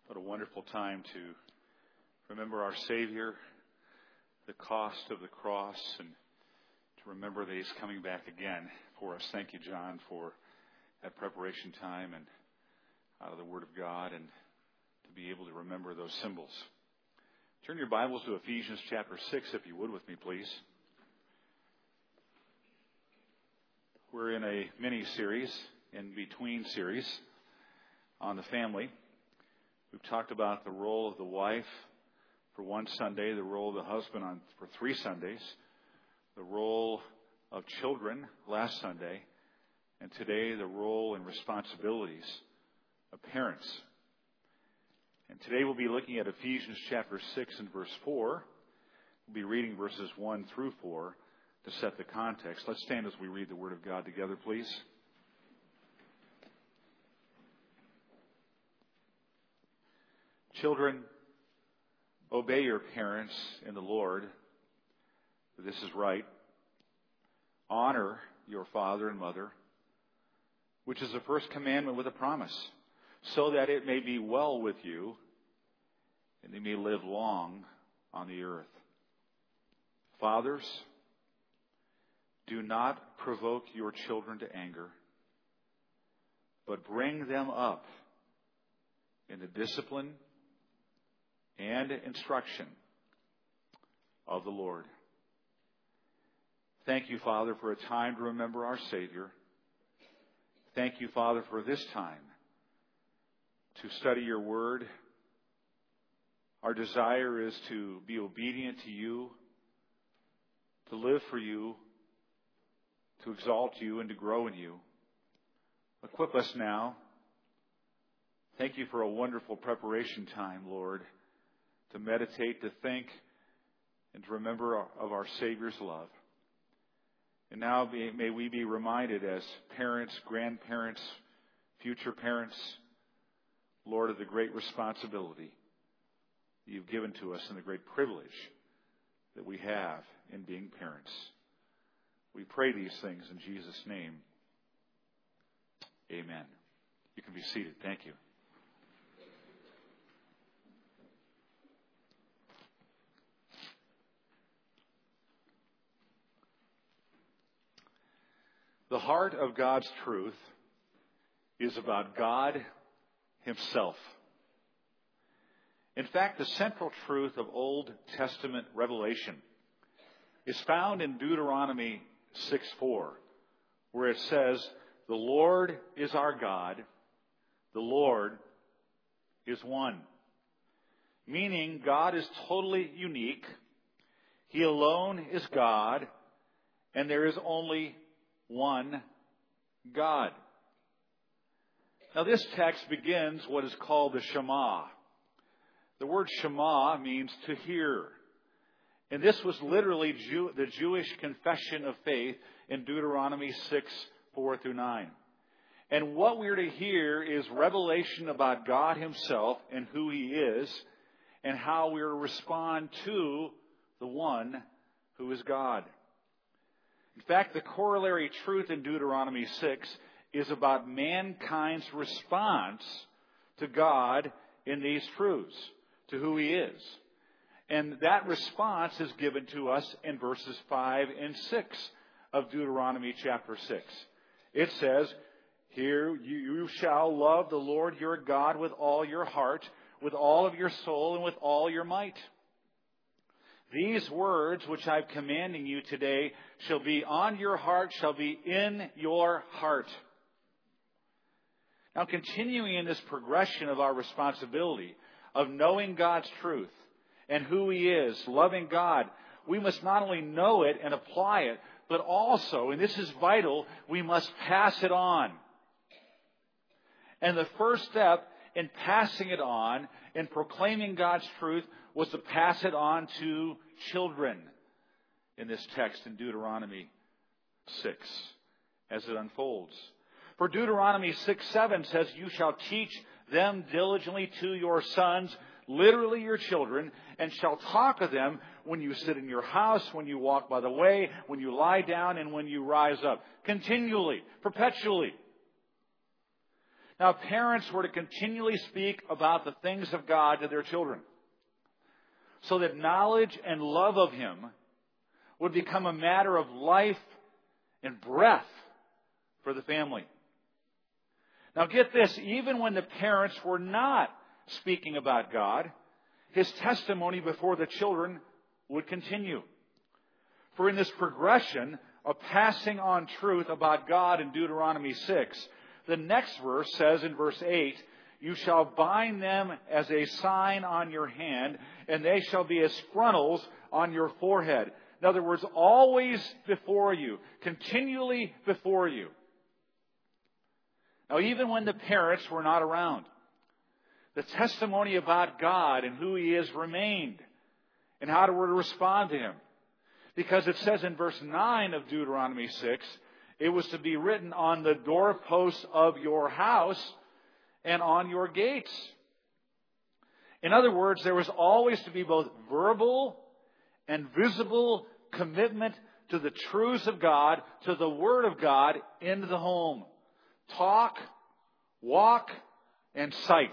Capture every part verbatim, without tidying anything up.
What a wonderful time to remember our Savior, the cost of the cross, and to remember that He's coming back again for us. Thank you, John, for that preparation time and out of the Word of God, and to be able to remember those symbols. Turn your Bibles to Ephesians chapter six, if you would, with me, please. We're in a mini-series, in between series, on the family. We've talked about the role of the wife for one Sunday, the role of the husband on for three Sundays, the role of children last Sunday, and today the role and responsibilities of parents. And today we'll be looking at Ephesians chapter six and verse four. We'll be reading verses one through four to set the context. Let's stand as we read the Word of God together, please. Children, obey your parents in the Lord, for this is right. Honor your father and mother, which is the first commandment with a promise, so that it may be well with you and you may live long on the earth. Fathers, do not provoke your children to anger, but bring them up in the discipline and instruction of the Lord. Thank you, Father, for a time to remember our Savior. Thank you, Father, for this time to study your Word. Our desire is to be obedient to you, to live for you, to exalt you, and to grow in you. Equip us now. Thank you for a wonderful preparation time, Lord, to meditate, to think, and to remember of our Savior's love. And now may we be reminded as parents, grandparents, future parents, Lord, of the great responsibility you've given to us and the great privilege that we have in being parents. We pray these things in Jesus' name. Amen. You can be seated. Thank you. The heart of God's truth is about God Himself. In fact, the central truth of Old Testament revelation is found in Deuteronomy six four, where it says, "The Lord is our God, the Lord is one." Meaning, God is totally unique. He alone is God, and there is only one God. Now, this text begins what is called the Shema. The word Shema means to hear. And this was literally Jew, the Jewish confession of faith in Deuteronomy six, four through nine. And what we're to hear is revelation about God Himself and who He is, and how we're to respond to the one who is God. In fact, the corollary truth in Deuteronomy six is about mankind's response to God in these truths, to who He is. And that response is given to us in verses five and six of Deuteronomy chapter six. It says, "Here you shall love the Lord your God with all your heart, with all of your soul, and with all your might. These words which I'm commanding you today shall be on your heart, shall be in your heart." Now, continuing in this progression of our responsibility of knowing God's truth and who He is, loving God, we must not only know it and apply it, but also, and this is vital, we must pass it on. And the first step in passing it on, in proclaiming God's truth, was to pass it on to children in this text in Deuteronomy six as it unfolds. For Deuteronomy six seven says, "You shall teach them diligently to your sons," literally your children, "and shall talk of them when you sit in your house, when you walk by the way, when you lie down, and when you rise up." Continually, perpetually. Now, parents were to continually speak about the things of God to their children, so that knowledge and love of Him would become a matter of life and breath for the family. Now get this, even when the parents were not speaking about God, His testimony before the children would continue. For in this progression of passing on truth about God in Deuteronomy six, the next verse says in verse eight, "You shall bind them as a sign on your hand, and they shall be as frontals on your forehead." In other words, always before you, continually before you. Now, even when the parents were not around, the testimony about God and who He is remained, and how to respond to Him. Because it says in verse nine of Deuteronomy six, it was to be written on the doorposts of your house and on your gates. In other words, there was always to be both verbal and visible commitment to the truths of God, to the Word of God in the home. Talk, walk, and sight.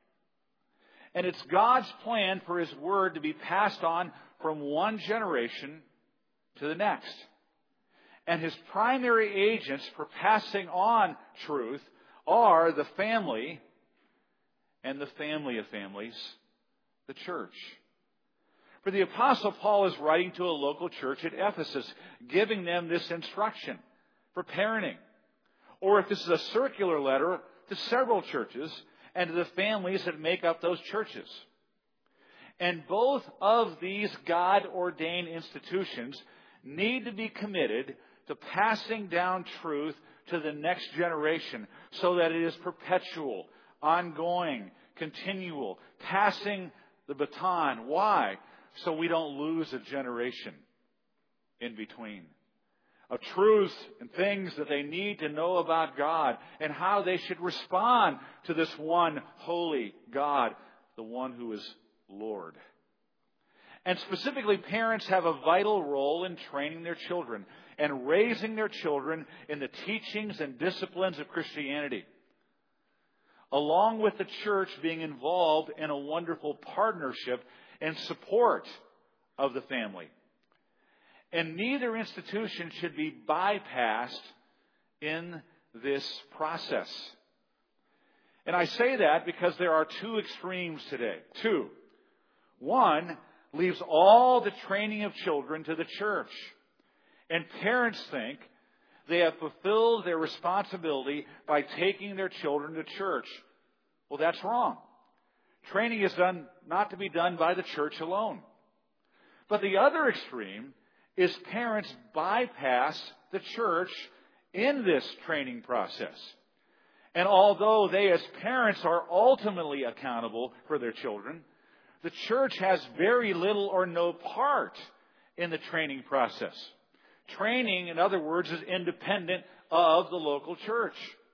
And it's God's plan for His Word to be passed on from one generation to the next. And His primary agents for passing on truth are the family and the family of families, the church. For the Apostle Paul is writing to a local church at Ephesus, giving them this instruction for parenting. Or if this is a circular letter, to several churches and to the families that make up those churches. And both of these God-ordained institutions need to be committed to passing down truth to the next generation so that it is perpetual, ongoing, continual, passing the baton. Why? So we don't lose a generation in between of truths and things that they need to know about God and how they should respond to this one holy God, the one who is Lord. And specifically, parents have a vital role in training their children and raising their children in the teachings and disciplines of Christianity, along with the church being involved in a wonderful partnership and support of the family. And neither institution should be bypassed in this process. And I say that because there are two extremes today. Two. One leaves all the training of children to the church. And parents think they have fulfilled their responsibility by taking their children to church. Well, that's wrong. Training is done not to be done by the church alone. But the other extreme is parents bypass the church in this training process. And although they as parents are ultimately accountable for their children, the church has very little or no part in the training process. Training, in other words, is independent of the local church.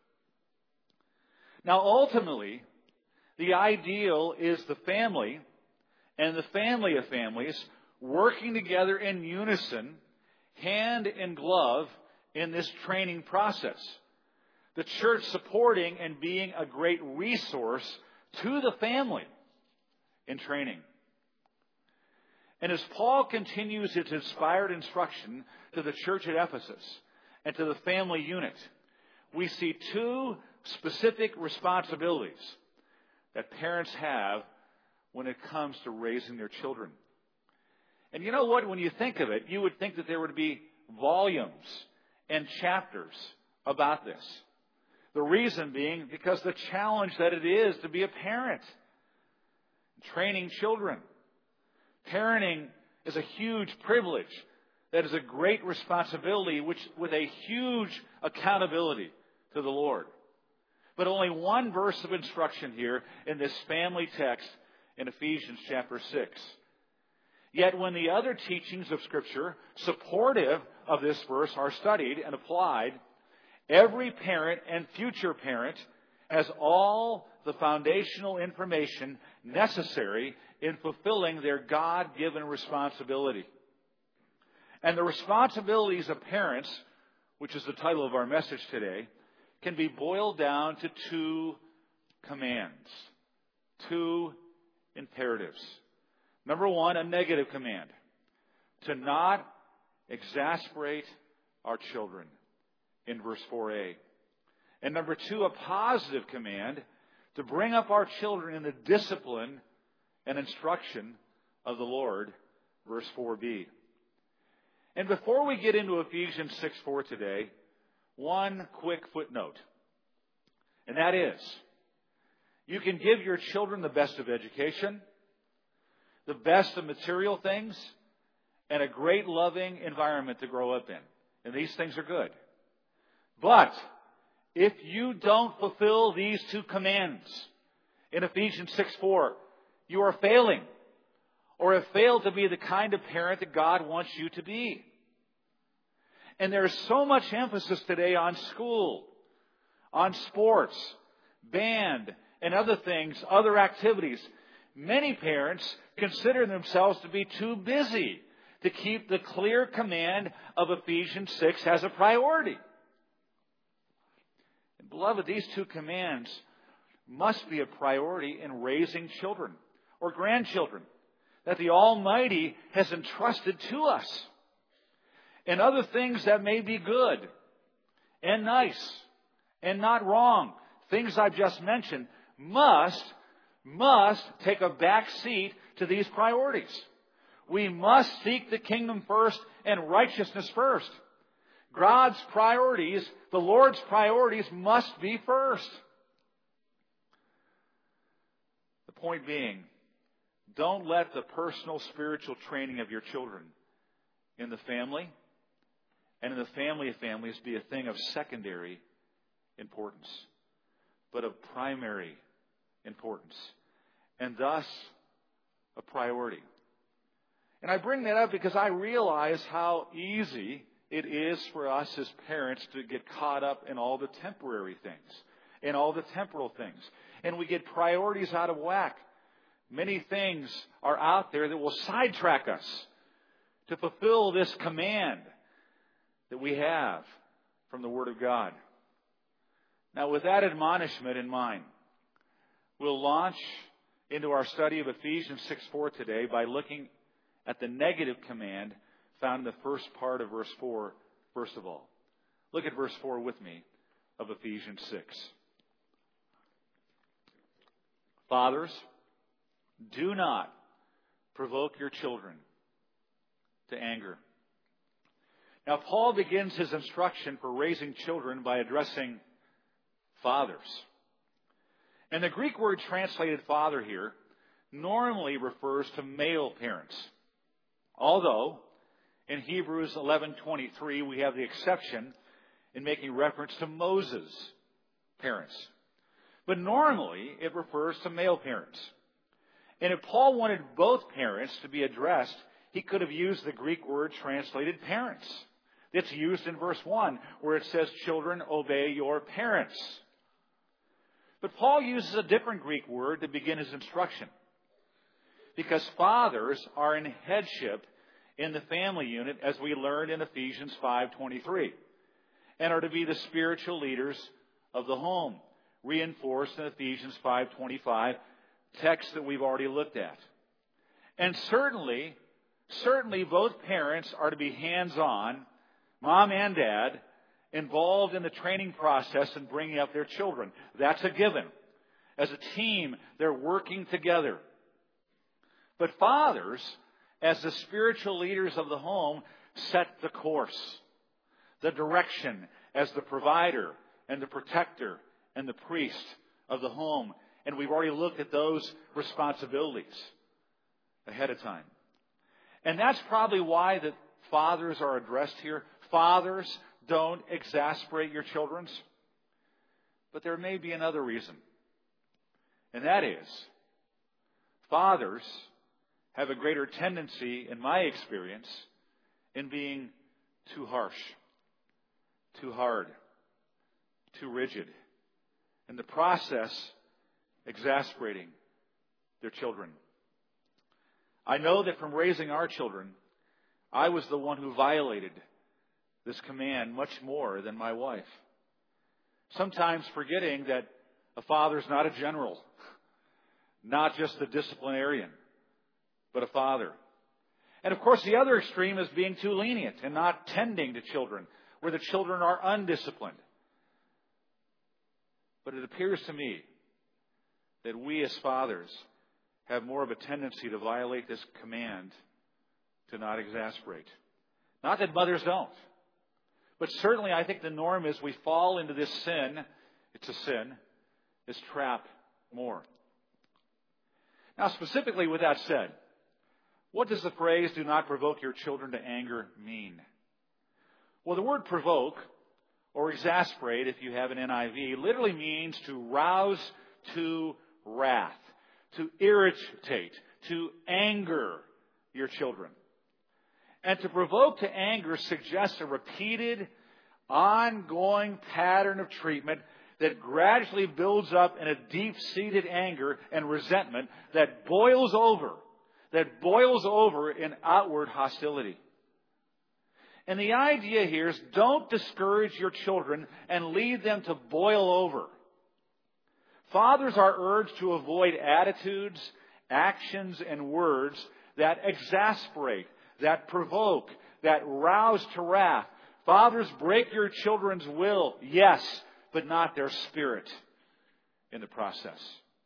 Now, ultimately, the ideal is the family and the family of families working together in unison, hand in glove, in this training process. The church supporting and being a great resource to the family in training. And as Paul continues his inspired instruction to the church at Ephesus and to the family unit, we see two specific responsibilities that parents have when it comes to raising their children. And you know what? When you think of it, you would think that there would be volumes and chapters about this. The reason being because the challenge that it is to be a parent. Training children. Parenting is a huge privilege. That is a great responsibility which with a huge accountability to the Lord. But only one verse of instruction here in this family text in Ephesians chapter six. Yet when the other teachings of Scripture supportive of this verse are studied and applied, every parent and future parent has all the foundational information necessary in fulfilling their God-given responsibility. And the responsibilities of parents, which is the title of our message today, can be boiled down to two commands, two imperatives. Number one, a negative command, to not exasperate our children in verse four a. And number two, a positive command, to bring up our children in the discipline and instruction of the Lord, verse four b. And before we get into Ephesians six four today, one quick footnote. And that is, you can give your children the best of education, the best of material things, and a great loving environment to grow up in. And these things are good. But if you don't fulfill these two commands in Ephesians six four, you are failing, or have failed to be the kind of parent that God wants you to be. And there's so much emphasis today on school, on sports, band, and other things, other activities. Many parents consider themselves to be too busy to keep the clear command of Ephesians six as a priority. And beloved, these two commands must be a priority in raising children or grandchildren that the Almighty has entrusted to us. And other things that may be good and nice and not wrong, things I've just mentioned, must, must take a back seat to these priorities. We must seek the kingdom first and righteousness first. God's priorities, the Lord's priorities, must be first. The point being, don't let the personal spiritual training of your children in the family and in the family of families be a thing of secondary importance, but of primary importance, and thus a priority. And I bring that up because I realize how easy it is for us as parents to get caught up in all the temporary things, in all the temporal things. And we get priorities out of whack. Many things are out there that will sidetrack us to fulfill this command that we have from the Word of God. Now, with that admonishment in mind, we'll launch into our study of Ephesians six four today by looking at the negative command found in the first part of verse four, first of all. Look at verse four with me of Ephesians six. Fathers, do not provoke your children to anger. Now, Paul begins his instruction for raising children by addressing fathers. And the Greek word translated father here normally refers to male parents. Although, in Hebrews eleven twenty-three, we have the exception in making reference to Moses' parents. But normally, it refers to male parents. And if Paul wanted both parents to be addressed, he could have used the Greek word translated parents. It's used in verse one, where it says, children, obey your parents. But Paul uses a different Greek word to begin his instruction, because fathers are in headship in the family unit, as we learned in Ephesians five twenty-three, and are to be the spiritual leaders of the home, reinforced in Ephesians five twenty-five, text that we've already looked at. And certainly, certainly both parents are to be hands-on, mom and dad, involved in the training process and bringing up their children. That's a given. As a team, they're working together. But fathers, as the spiritual leaders of the home, set the course, the direction as the provider and the protector and the priest of the home. And we've already looked at those responsibilities ahead of time. And that's probably why the fathers are addressed here. Fathers, don't exasperate your children. But there may be another reason. And that is, fathers have a greater tendency, in my experience, in being too harsh, too hard, too rigid. In the process, exasperating their children. I know that from raising our children, I was the one who violated this command much more than my wife. sometimes forgetting that a father is not a general, not just a disciplinarian, but a father. And of course, the other extreme is being too lenient and not tending to children, where the children are undisciplined. But it appears to me that we as fathers have more of a tendency to violate this command to not exasperate. Not that mothers don't. But certainly I think the norm is we fall into this sin, it's a sin, this trap more. Now specifically with that said, what does the phrase, do not provoke your children to anger, mean? Well, the word provoke, or exasperate if you have an N I V, literally means to rouse to wrath, to irritate, to anger your children. And to provoke to anger suggests a repeated, ongoing pattern of treatment that gradually builds up in a deep-seated anger and resentment that boils over, that boils over in outward hostility. And the idea here is don't discourage your children and lead them to boil over. Fathers are urged to avoid attitudes, actions, and words that exasperate, that provoke, that rouse to wrath. Fathers, break your children's will, yes, but not their spirit in the process.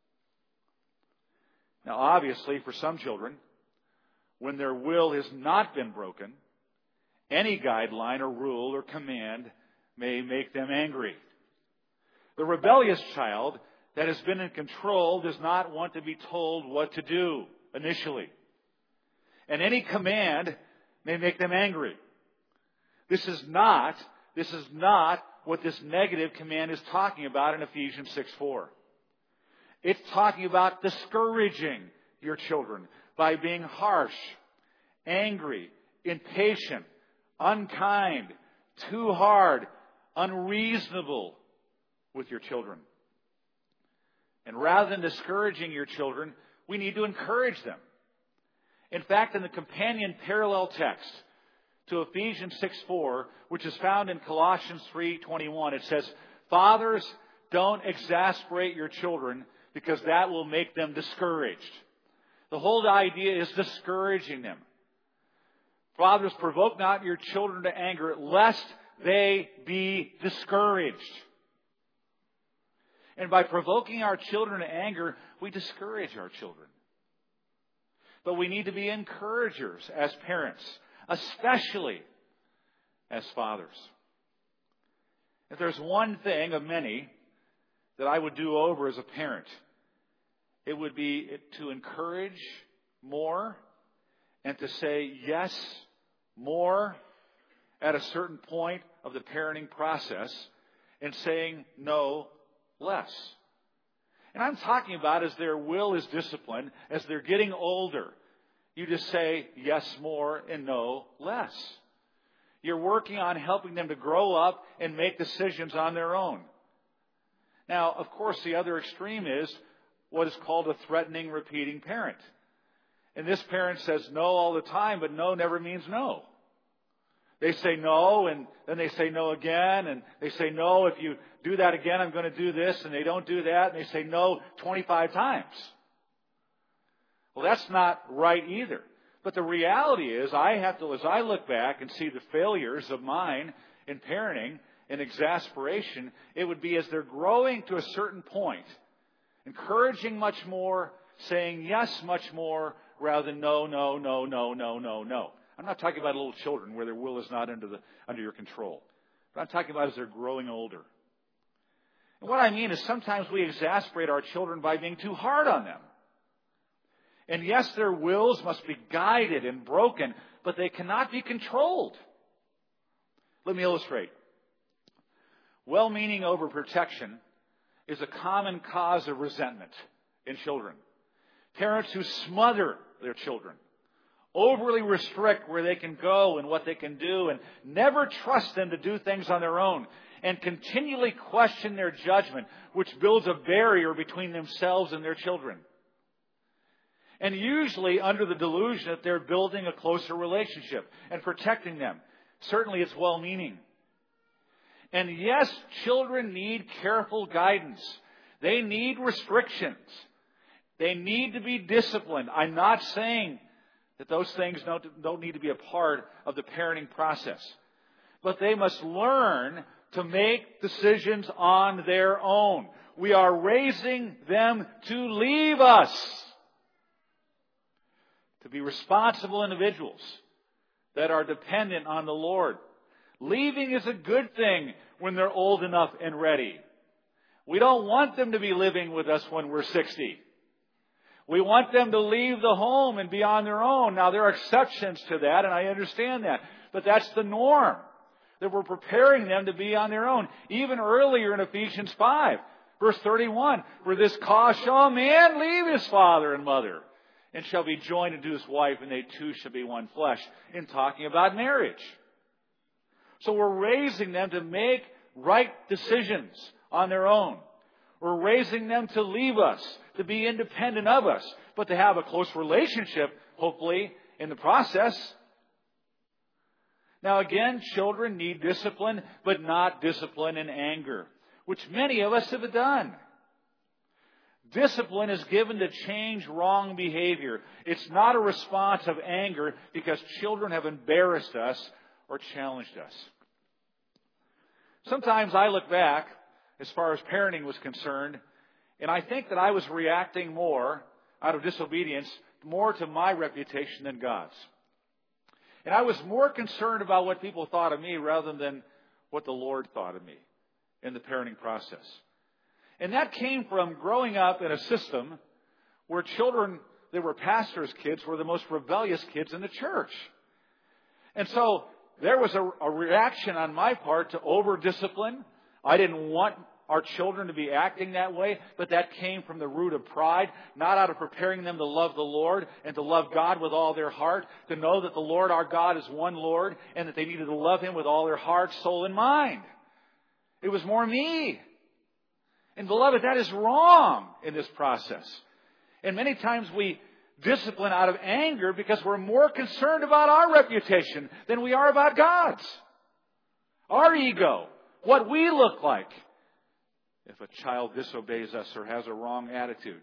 Now, obviously, for some children, when their will has not been broken, any guideline or rule or command may make them angry. The rebellious child that has been in control does not want to be told what to do initially. And any command may make them angry. This is not, this is not what this negative command is talking about in Ephesians six four. It's talking about discouraging your children by being harsh, angry, impatient, unkind, too hard, unreasonable with your children. And rather than discouraging your children, we need to encourage them. In fact, in the companion parallel text to Ephesians six four, which is found in Colossians three twenty-one, it says, "Fathers, don't exasperate your children because that will make them discouraged." The whole idea is discouraging them. Fathers, provoke not your children to anger, lest they be discouraged. And by provoking our children to anger, we discourage our children. But we need to be encouragers as parents, especially as fathers. If there's one thing of many that I would do over as a parent, it would be to encourage more and to say yes more at a certain point of the parenting process and saying no less. And I'm talking about as their will is disciplined, as they're getting older, you just say yes more and no less. You're working on helping them to grow up and make decisions on their own. Now, of course, the other extreme is what is called a threatening, repeating parent. And this parent says no all the time, but no never means no. They say no, and then they say no again, and they say no, if you do that again, I'm going to do this, and they don't do that, and they say no twenty-five times. Well, that's not right either. But the reality is, I have to, as I look back and see the failures of mine in parenting and exasperation, it would be as they're growing to a certain point, encouraging much more, saying yes much more, rather than no, no, no, no, no, no, no. I'm not talking about little children where their will is not under the under your control. But I'm talking about as they're growing older. And what I mean is sometimes we exasperate our children by being too hard on them. And yes, their wills must be guided and broken, but they cannot be controlled. Let me illustrate. Well-meaning overprotection is a common cause of resentment in children. Parents who smother their children, overly restrict where they can go and what they can do, and never trust them to do things on their own, and continually question their judgment, which builds a barrier between themselves and their children. And usually under the delusion that they're building a closer relationship and protecting them. Certainly it's well-meaning. And yes, children need careful guidance. They need restrictions. They need to be disciplined. I'm not saying that those things don't, don't need to be a part of the parenting process. But they must learn to make decisions on their own. We are raising them to leave us. To be responsible individuals that are dependent on the Lord. Leaving is a good thing when they're old enough and ready. We don't want them to be living with us when we're sixty. We want them to leave the home and be on their own. Now, there are exceptions to that, and I understand that. But that's the norm. That we're preparing them to be on their own. Even earlier in Ephesians five, verse thirty-one, for this cause shall a man leave his father and mother, and shall be joined unto his wife, and they two shall be one flesh, in talking about marriage. So we're raising them to make right decisions on their own. We're raising them to leave us, to be independent of us, but to have a close relationship, hopefully, in the process. Now again, children need discipline, but not discipline in anger, which many of us have done. Discipline is given to change wrong behavior. It's not a response of anger because children have embarrassed us or challenged us. Sometimes I look back, as far as parenting was concerned, and I think that I was reacting more out of disobedience, more to my reputation than God's. And I was more concerned about what people thought of me rather than what the Lord thought of me in the parenting process. And that came from growing up in a system where children that were pastors' kids were the most rebellious kids in the church. And so there was a, a reaction on my part to over-discipline. I didn't want our children to be acting that way, but that came from the root of pride, not out of preparing them to love the Lord and to love God with all their heart, to know that the Lord our God is one Lord and that they needed to love Him with all their heart, soul, and mind. It was more me. And beloved, that is wrong in this process. And many times we discipline out of anger because we're more concerned about our reputation than we are about God's. Our ego, what we look like if a child disobeys us or has a wrong attitude.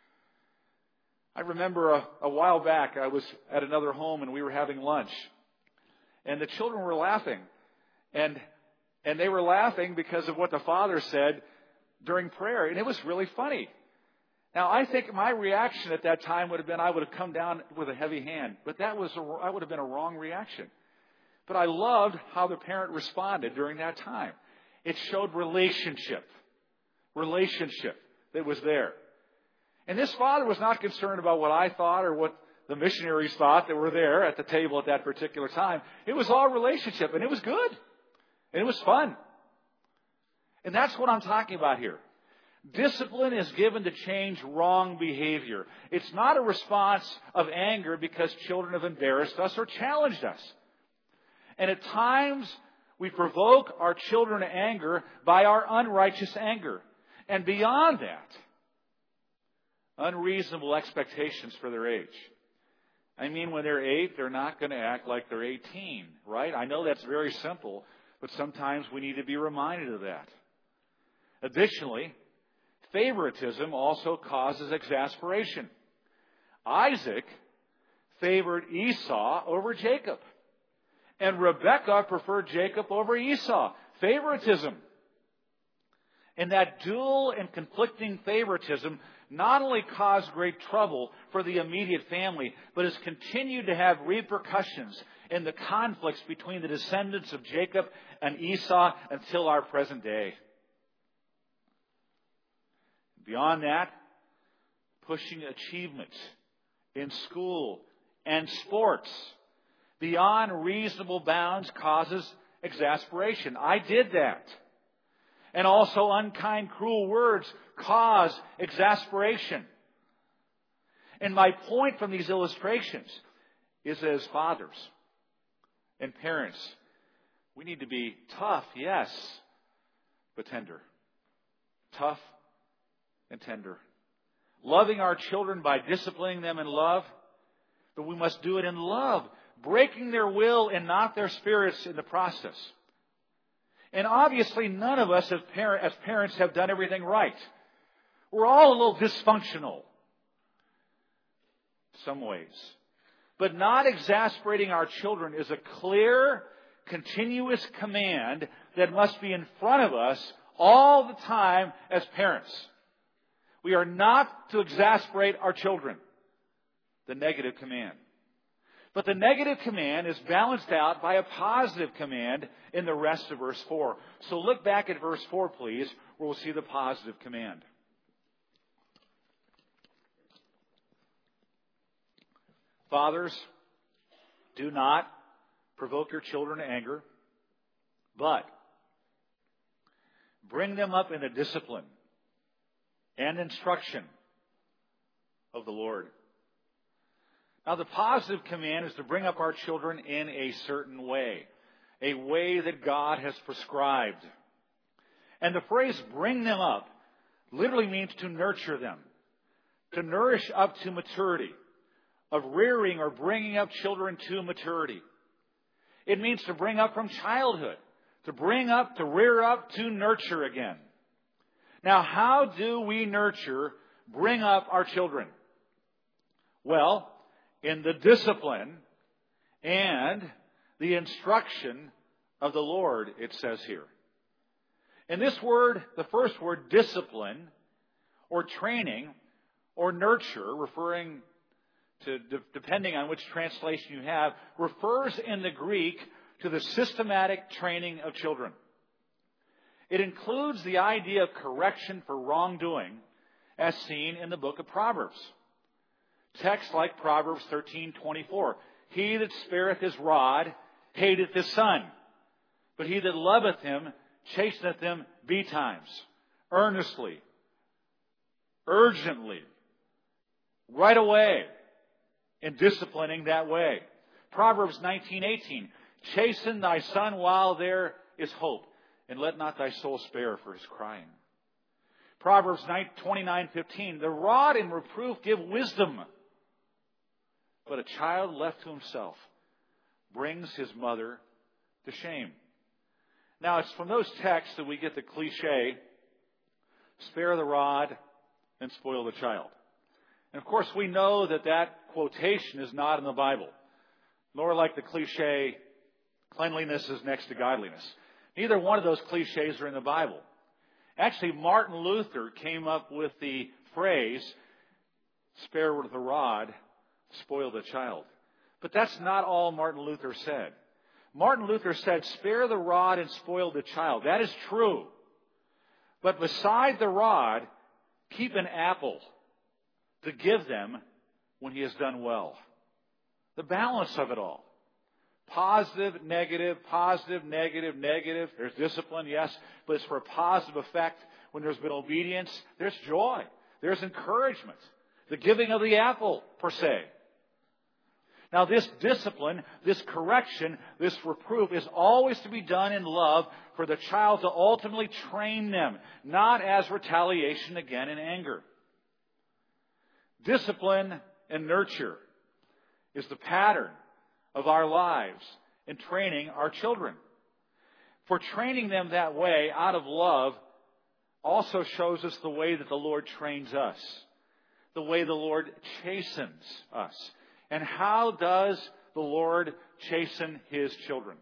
I remember a, a while back I was at another home and we were having lunch. And the children were laughing. And, and they were laughing because of what the father said during prayer. And it was really funny. Now, I think my reaction at that time would have been I would have come down with a heavy hand. But that was a, that would have been a wrong reaction. But I loved how the parent responded during that time. It showed relationship. Relationship that was there. And this father was not concerned about what I thought or what the missionaries thought that were there at the table at that particular time. It was all relationship, and it was good. And it was fun. And that's what I'm talking about here. Discipline is given to change wrong behavior. It's not a response of anger because children have embarrassed us or challenged us. And at times, we provoke our children to anger by our unrighteous anger. And beyond that, unreasonable expectations for their age. I mean, when they're eight, they're not going to act like they're eighteen, right? I know that's very simple, but sometimes we need to be reminded of that. Additionally, favoritism also causes exasperation. Isaac favored Esau over Jacob, and Rebekah preferred Jacob over Esau. Favoritism. And that dual and conflicting favoritism not only caused great trouble for the immediate family, but has continued to have repercussions in the conflicts between the descendants of Jacob and Esau until our present day. Beyond that, pushing achievement in school and sports beyond reasonable bounds causes exasperation. I did that. And also unkind, cruel words cause exasperation. And my point from these illustrations is that as fathers and parents, we need to be tough, yes, but tender. Tough and tender. Loving our children by disciplining them in love, but we must do it in love, breaking their will and not their spirits in the process. And obviously none of us as, parent, as parents have done everything right. We're all a little dysfunctional in some ways. But not exasperating our children is a clear, continuous command that must be in front of us all the time as parents. We are not to exasperate our children. The negative command. But the negative command is balanced out by a positive command in the rest of verse four. So look back at verse four, please, where we'll see the positive command. Fathers, do not provoke your children to anger, but bring them up in the discipline and instruction of the Lord. Now, the positive command is to bring up our children in a certain way, a way that God has prescribed. And the phrase bring them up literally means to nurture them, to nourish up to maturity, of rearing or bringing up children to maturity. It means to bring up from childhood, to bring up, to rear up, to nurture again. Now, how do we nurture, bring up our children? Well, in the discipline and the instruction of the Lord, it says here. And this word, the first word, discipline, or training, or nurture, referring to, depending on which translation you have, refers in the Greek to the systematic training of children. It includes the idea of correction for wrongdoing, as seen in the book of Proverbs. Texts like Proverbs thirteen twenty-four. He that spareth his rod hateth his son, but he that loveth him chasteneth him betimes, earnestly, urgently, right away, in disciplining that way. Proverbs nineteen eighteen. Chasten thy son while there is hope, and let not thy soul spare for his crying. Proverbs twenty-nine fifteen. The rod and reproof give wisdom, but a child left to himself brings his mother to shame. Now, it's from those texts that we get the cliche, spare the rod and spoil the child. And of course, we know that that quotation is not in the Bible, nor like the cliche, cleanliness is next to godliness. Neither one of those cliches are in the Bible. Actually, Martin Luther came up with the phrase, spare with the rod, spoil the child. But that's not all Martin Luther said. Martin Luther said, spare the rod and spoil the child. That is true. But beside the rod, keep an apple to give them when he has done well. The balance of it all. Positive, negative, positive, negative, negative. There's discipline, yes, but it's for a positive effect. When there's been obedience, there's joy. There's encouragement. The giving of the apple, per se. Now, this discipline, this correction, this reproof is always to be done in love for the child to ultimately train them, not as retaliation again in anger. Discipline and nurture is the pattern of our lives in training our children. For training them that way out of love also shows us the way that the Lord trains us, the way the Lord chastens us. And how does the Lord chasten His children?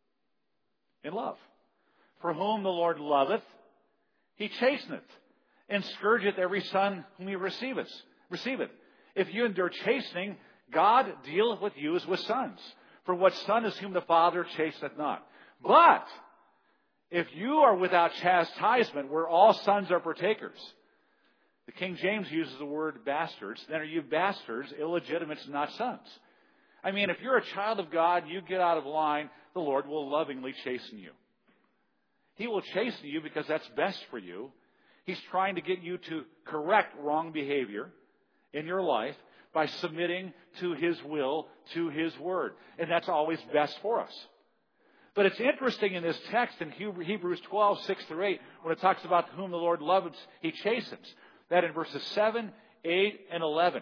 In love. For whom the Lord loveth, He chasteneth, and scourgeth every son whom He receiveth. receiveth. If you endure chastening, God dealeth with you as with sons. For what son is whom the Father chasteneth not? But if you are without chastisement, where all sons are partakers, the King James uses the word bastards, then are you bastards, illegitimates, not sons? I mean, if you're a child of God, you get out of line, the Lord will lovingly chasten you. He will chasten you because that's best for you. He's trying to get you to correct wrong behavior in your life by submitting to His will, to His word. And that's always best for us. But it's interesting in this text in Hebrews twelve, six through eight, when it talks about whom the Lord loves, He chastens. That in verses seven, eight, and eleven,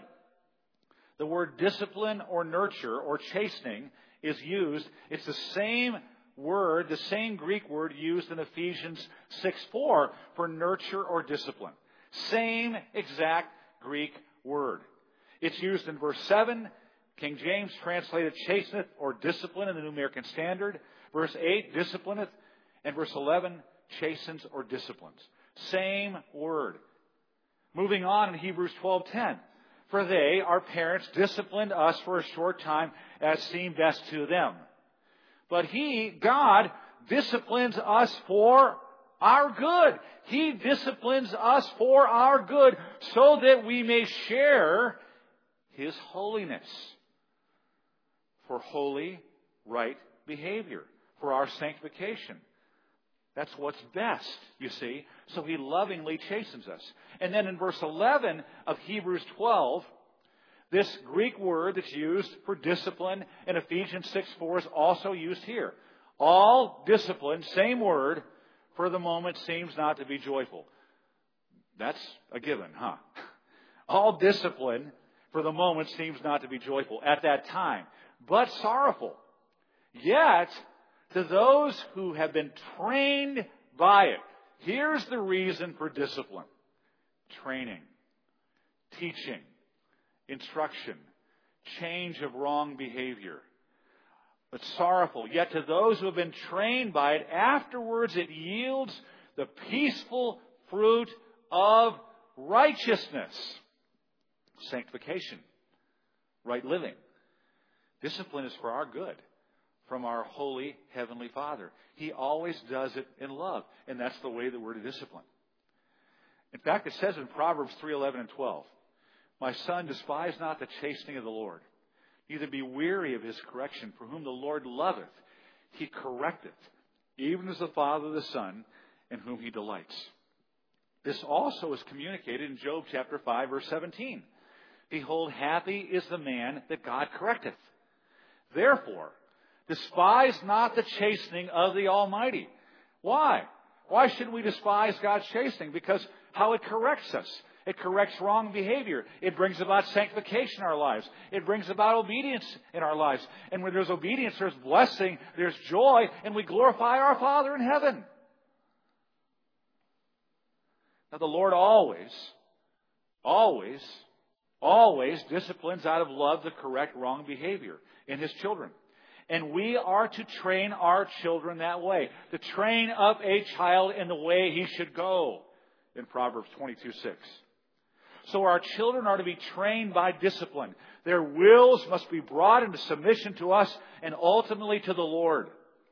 the word discipline or nurture or chastening is used. It's the same word, the same Greek word used in Ephesians six four for nurture or discipline. Same exact Greek word. It's used in verse seven. King James translated chasteneth or discipline in the New American Standard. Verse eight, disciplineth. And verse eleven, chastens or disciplines. Same word. Moving on in Hebrews twelve ten. For they, our parents, disciplined us for a short time as seemed best to them. But He, God, disciplines us for our good. He disciplines us for our good so that we may share His holiness. For holy, right behavior. For our sanctification. That's what's best, you see. So He lovingly chastens us. And then in verse eleven of Hebrews twelve, this Greek word that's used for discipline in Ephesians six four is also used here. All discipline, same word, for the moment seems not to be joyful. That's a given, huh? All discipline for the moment seems not to be joyful at that time, but sorrowful. Yet, to those who have been trained by it, here's the reason for discipline. Training, teaching, instruction, change of wrong behavior. But sorrowful. Yet to those who have been trained by it, afterwards it yields the peaceful fruit of righteousness. Sanctification. Right living. Discipline is for our good. From our holy Heavenly Father. He always does it in love. And that's the way that we're to discipline. In fact, it says in Proverbs three eleven and twelve, My son, despise not the chastening of the Lord, neither be weary of His correction, for whom the Lord loveth, He correcteth, even as the Father the Son, in whom He delights. This also is communicated in Job chapter five, verse seventeen. Behold, happy is the man that God correcteth. Therefore, despise not the chastening of the Almighty. Why? Why should we despise God's chastening? Because how it corrects us. It corrects wrong behavior. It brings about sanctification in our lives. It brings about obedience in our lives. And when there's obedience, there's blessing, there's joy, and we glorify our Father in heaven. Now the Lord always, always, always disciplines out of love to correct wrong behavior in His children. And we are to train our children that way. To train up a child in the way he should go. In Proverbs twenty-two six. So our children are to be trained by discipline. Their wills must be brought into submission to us and ultimately to the Lord.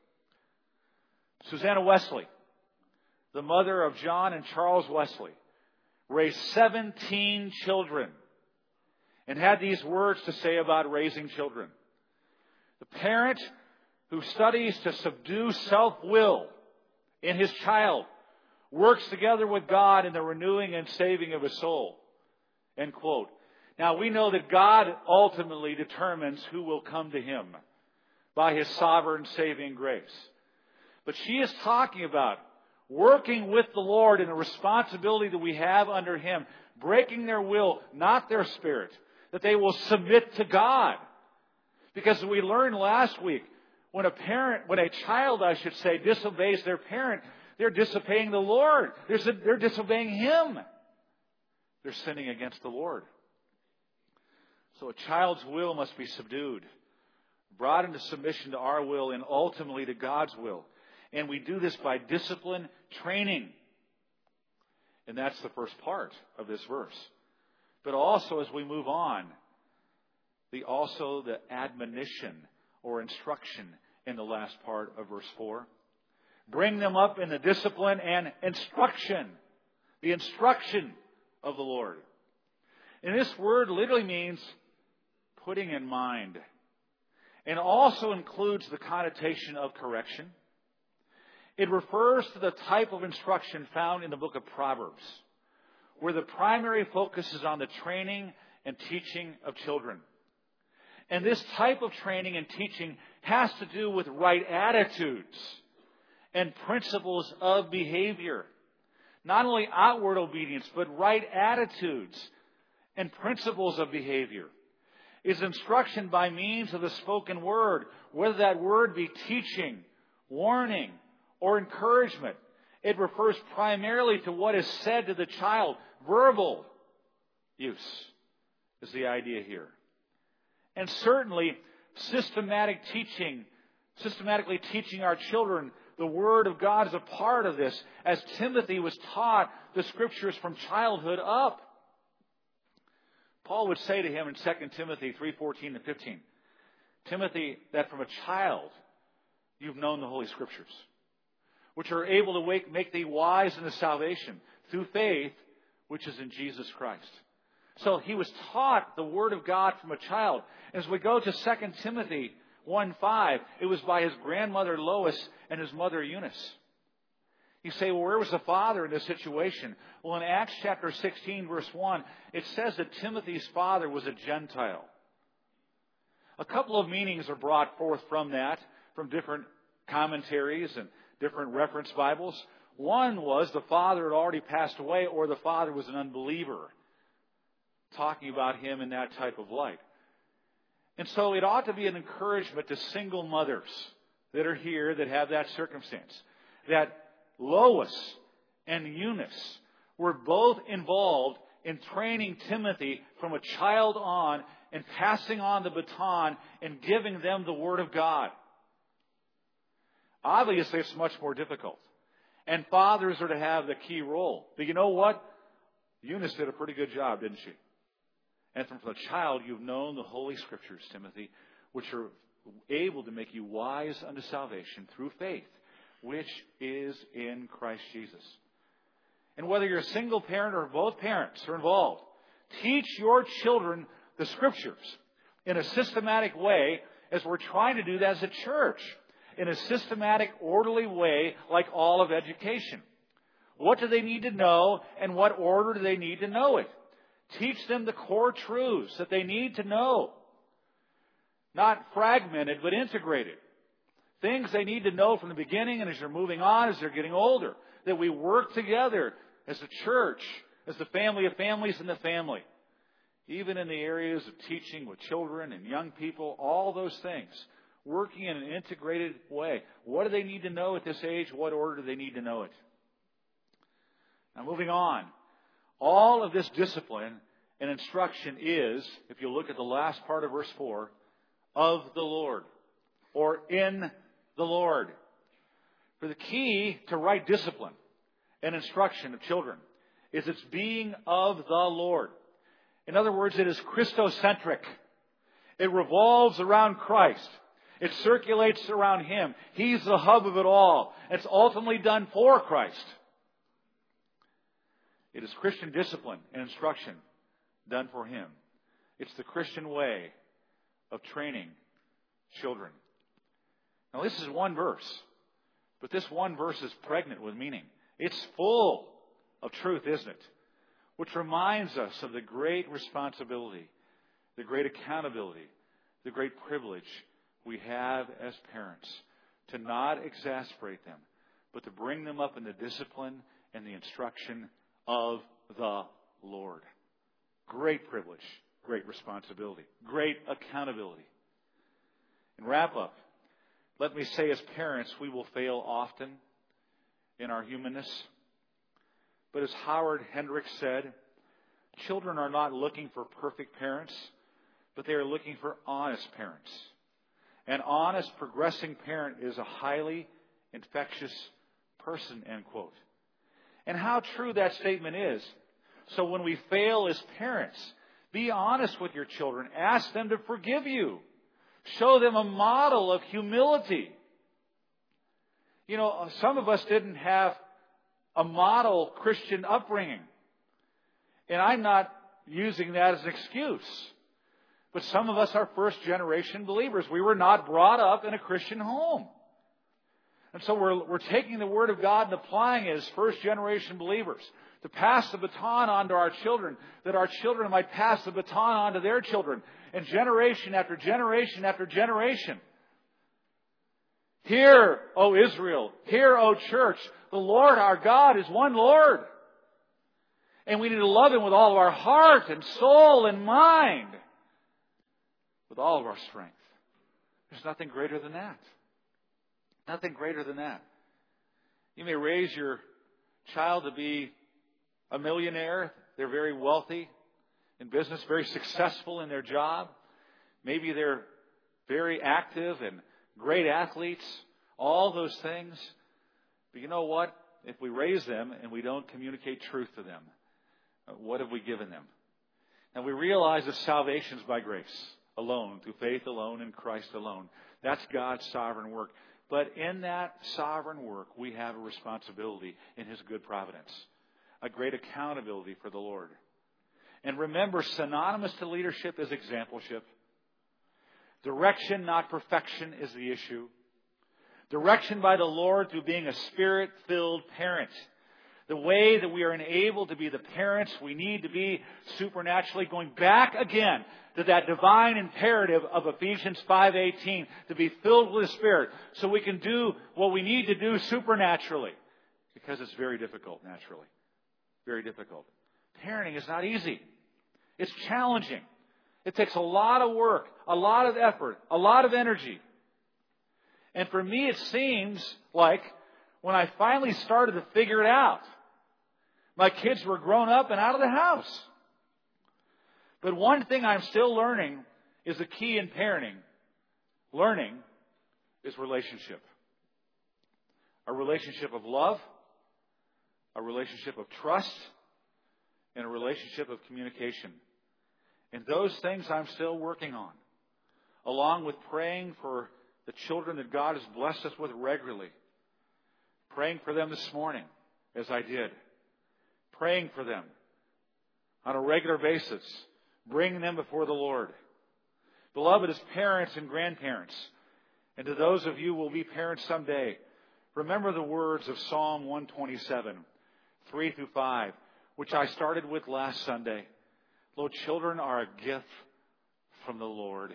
Susanna Wesley, the mother of John and Charles Wesley, raised seventeen children and had these words to say about raising children. The parent who studies to subdue self-will in his child works together with God in the renewing and saving of his soul. End quote. Now we know that God ultimately determines who will come to Him by His sovereign saving grace. But she is talking about working with the Lord in the responsibility that we have under Him, breaking their will, not their spirit, that they will submit to God. Because we learned last week, when a parent, when a child, I should say, disobeys their parent, they're disobeying the Lord. They're, they're disobeying Him. They're sinning against the Lord. So a child's will must be subdued, brought into submission to our will and ultimately to God's will. And we do this by discipline training. And that's the first part of this verse. But also as we move on, the also the admonition or instruction in the last part of verse four. Bring them up in the discipline and instruction. The instruction of the Lord. And this word literally means putting in mind. And also includes the connotation of correction. It refers to the type of instruction found in the book of Proverbs, where the primary focus is on the training and teaching of children. And this type of training and teaching has to do with right attitudes and principles of behavior. Not only outward obedience, but right attitudes and principles of behavior. Is instruction by means of the spoken word, whether that word be teaching warning, or encouragement. It refers primarily to what is said to the child. Verbal use is the idea here. And certainly, systematic teaching, systematically teaching our children the Word of God is a part of this, as Timothy was taught the Scriptures from childhood up. Paul would say to him in Second Timothy three fourteen and fifteen, Timothy, that from a child you've known the Holy Scriptures, which are able to make, make thee wise unto salvation through faith, which is in Jesus Christ. So he was taught the Word of God from a child. As we go to Second Timothy one five, it was by his grandmother Lois and his mother Eunice. You say, well, where was the father in this situation? Well, in Acts chapter sixteen, verse one, it says that Timothy's father was a Gentile. A couple of meanings are brought forth from that, from different commentaries and different reference Bibles. One was the father had already passed away, or the father was an unbeliever, talking about him in that type of light. And so it ought to be an encouragement to single mothers that are here that have that circumstance, that Lois and Eunice were both involved in training Timothy from a child on and passing on the baton and giving them the Word of God. Obviously, it's much more difficult. And fathers are to have the key role. But you know what? Eunice did a pretty good job, didn't she? And from a child, you've known the Holy Scriptures, Timothy, which are able to make you wise unto salvation through faith, which is in Christ Jesus. And whether you're a single parent or both parents are involved, teach your children the Scriptures in a systematic way, as we're trying to do that as a church, in a systematic, orderly way, like all of education. What do they need to know, and what order do they need to know it? Teach them the core truths that they need to know. Not fragmented, but integrated. Things they need to know from the beginning, and as they're moving on, as they're getting older. That we work together as a church, as the family of families in the family. Even in the areas of teaching with children and young people, all those things. Working in an integrated way. What do they need to know at this age? What order do they need to know it? Now moving on. All of this discipline and instruction is, if you look at the last part of verse four, of the Lord, or in the Lord. For the key to right discipline and instruction of children is its being of the Lord. In other words, it is Christocentric. It revolves around Christ. It circulates around Him. He's the hub of it all. It's ultimately done for Christ. It is Christian discipline and instruction done for Him. It's the Christian way of training children. Now, this is one verse, but this one verse is pregnant with meaning. It's full of truth, isn't it? Which reminds us of the great responsibility, the great accountability, the great privilege we have as parents to not exasperate them, but to bring them up in the discipline and the instruction of the Lord. Great privilege, great responsibility, great accountability. And wrap up, let me say as parents, we will fail often in our humanness. But as Howard Hendricks said, children are not looking for perfect parents, but they are looking for honest parents. An honest, progressing parent is a highly infectious person, end quote. And how true that statement is. So when we fail as parents, be honest with your children. Ask them to forgive you. Show them a model of humility. You know, some of us didn't have a model Christian upbringing. And I'm not using that as an excuse. But some of us are first generation believers. We were not brought up in a Christian home. And so we're, we're taking the Word of God and applying it as first generation believers to pass the baton on to our children, that our children might pass the baton on to their children, and generation after generation after generation. Hear, O Israel, hear, O church, the Lord our God is one Lord. And we need to love Him with all of our heart and soul and mind, with all of our strength. There's nothing greater than that. Nothing greater than that. You may raise your child to be a millionaire. They're very wealthy in business, very successful in their job. Maybe they're very active and great athletes, all those things. But you know what? If we raise them and we don't communicate truth to them, what have we given them? And we realize that salvation is by grace alone, through faith alone, in Christ alone. That's God's sovereign work. But in that sovereign work, we have a responsibility in His good providence, a great accountability for the Lord. And remember, synonymous to leadership is exampleship. Direction, not perfection, is the issue. Direction by the Lord through being a Spirit-filled parent. The way that we are enabled to be the parents we need to be supernaturally, going back again to that divine imperative of Ephesians five eighteen, to be filled with the Spirit so we can do what we need to do supernaturally. Because it's very difficult naturally. Very difficult. Parenting is not easy. It's challenging. It takes a lot of work, a lot of effort, a lot of energy. And for me, it seems like when I finally started to figure it out, my kids were grown up and out of the house. But one thing I'm still learning is the key in parenting. Learning is relationship. A relationship of love, a relationship of trust, and a relationship of communication. And those things I'm still working on, along with praying for the children that God has blessed us with regularly. Praying for them this morning, as I did. Praying for them on a regular basis. Bringing them before the Lord. Beloved, as parents and grandparents, and to those of you who will be parents someday, remember the words of Psalm one twenty-seven, three through five, which I started with last Sunday. Lo, children are a gift from the Lord.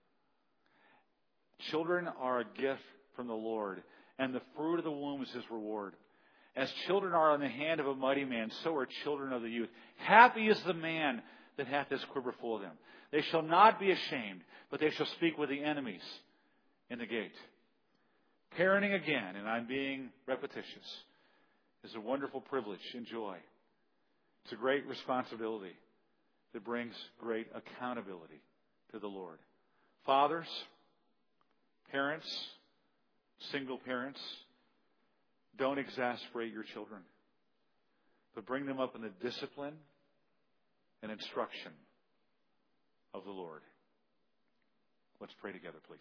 Children are a gift from the Lord, and the fruit of the womb is His reward. As children are in the hand of a mighty man, so are children of the youth. Happy is the man that hath this quiver full of them. They shall not be ashamed, but they shall speak with the enemies in the gate. Parenting again, and I'm being repetitious, is a wonderful privilege and joy. It's a great responsibility that brings great accountability to the Lord. Fathers, parents, single parents, don't exasperate your children, but bring them up in the discipline and instruction of the Lord. Let's pray together, please.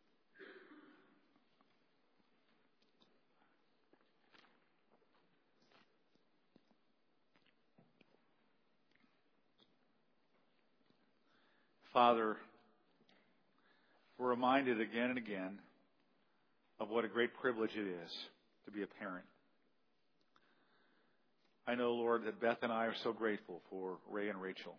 Father, we're reminded again and again of what a great privilege it is to be a parent. I know, Lord, that Beth and I are so grateful for Ray and Rachel.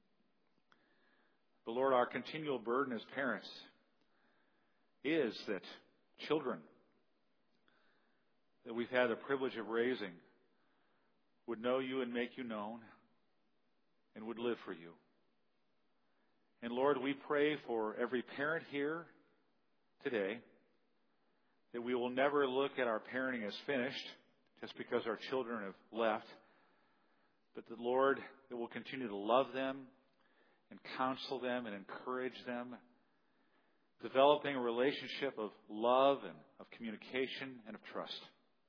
But, Lord, our continual burden as parents is that children that we've had the privilege of raising would know you and make you known and would live for you. And, Lord, we pray for every parent here today that we will never look at our parenting as finished just because our children have left, but that, Lord, that we'll continue to love them and counsel them and encourage them, developing a relationship of love and of communication and of trust.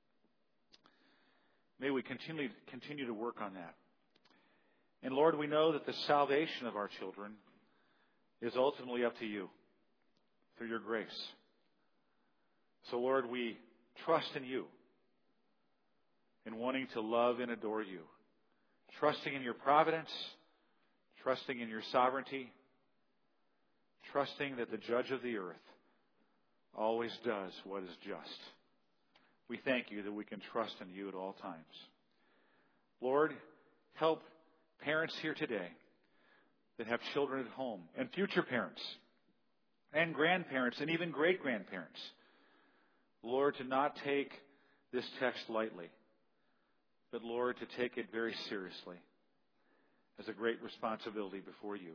May we continue, continue to work on that. And, Lord, we know that the salvation of our children is ultimately up to you through your grace. So, Lord, we trust in you in wanting to love and adore you, trusting in your providence, trusting in your sovereignty, trusting that the judge of the earth always does what is just. We thank you that we can trust in you at all times. Lord, help parents here today that have children at home, and future parents, and grandparents, and even great-grandparents, Lord, to not take this text lightly, but, Lord, to take it very seriously as a great responsibility before you.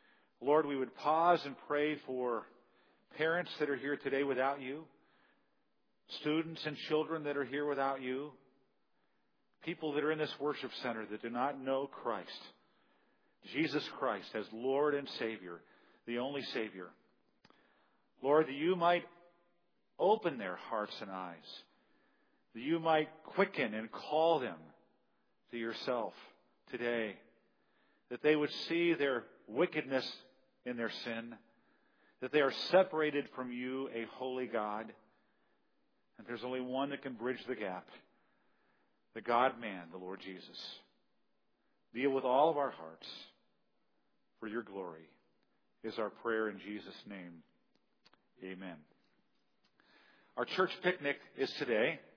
Lord, we would pause and pray for parents that are here today without you, students and children that are here without you, people that are in this worship center that do not know Christ, Jesus Christ as Lord and Savior, the only Savior. Lord, that you might open their hearts and eyes, that you might quicken and call them to yourself today, that they would see their wickedness in their sin, that they are separated from you, a holy God, and there's only one that can bridge the gap, the God-man, the Lord Jesus. Deal with all of our hearts for your glory is our prayer in Jesus' name. Amen. Our church picnic is today.